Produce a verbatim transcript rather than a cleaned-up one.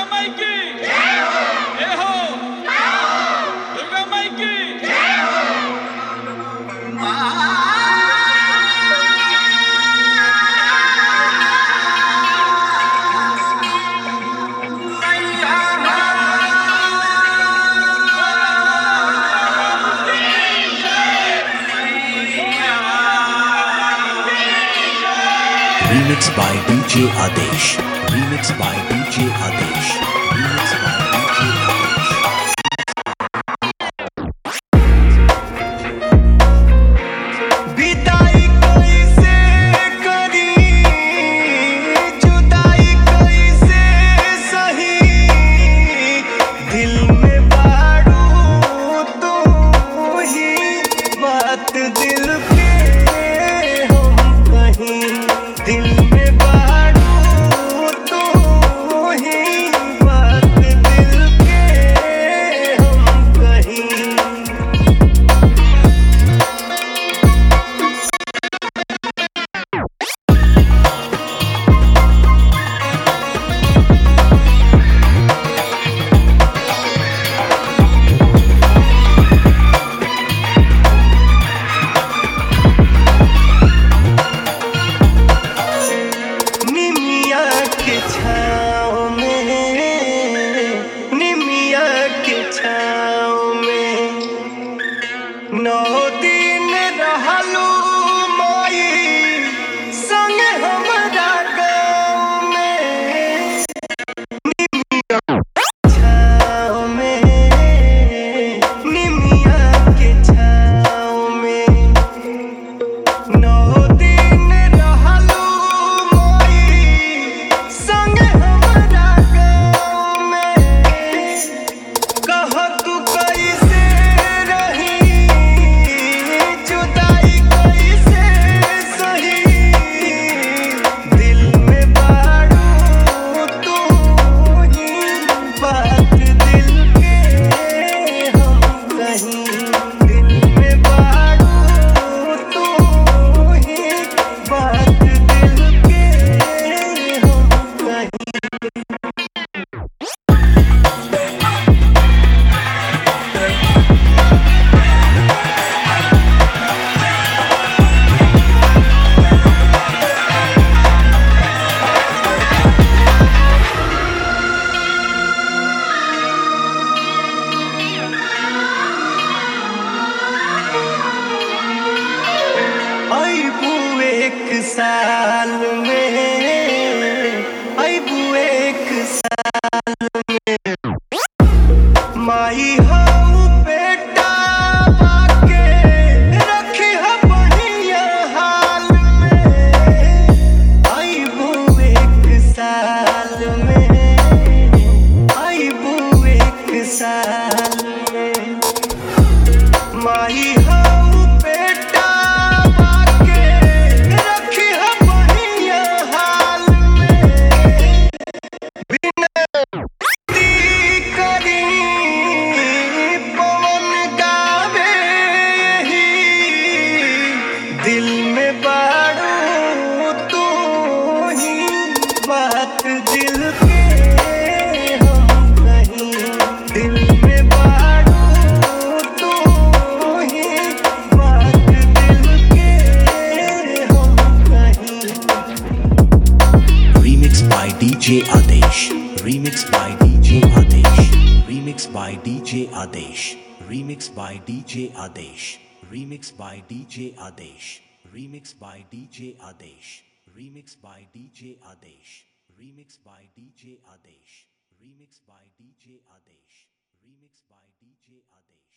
माई की जय हो, दुर्गा माई की जय हो। Remix by D J Adesh. Remix by D J Adesh. Remix by D J Adesh. विदाई कैसे करी, जुदाई कैसे सही, दिल में बारू तू ही, बात दिल के हम कहीं, दिल में बारू तू ही, बात दिल के हम कहीं। निमिया के छाँव में, निमिया के छाँव में, नौ दिन रहलू माई संग हमरा गाँव में। छाँव में, निमिया के छाँव में, नौ दिन रहलू माई संग हमरा गाँव में। कह तू कैसे रही, जुदाई कैसे सही, दिल में बारू तू ही, बात दिल के हम कहीं, दिल में बारू तू ही, बात दिल के हम कहीं। अबू एक साल में, अबू एक साल में, माई हऊ बेटा बाके रखी ह बढ़िया हाल में। अबू एक साल में, अबू एक साल में, माई हऊ बेटा बाके रखी ह बढ़िया हाल में। बिना दी करी पवन गावे यही, दिल में बारू तू ही, बात दिल के हम कहीं, दिल में बारू तू ही, बात दिल के हम कहीं। Remix by D J Adesh. Remix by D J Adesh. Remix by D J Adesh. Remix by D J Adesh. Remix by D J Adesh. Remix by D J Adesh. Remix by D J Adesh. Remix by D J Adesh. Remix by D J Adesh. Remix by D J Adesh.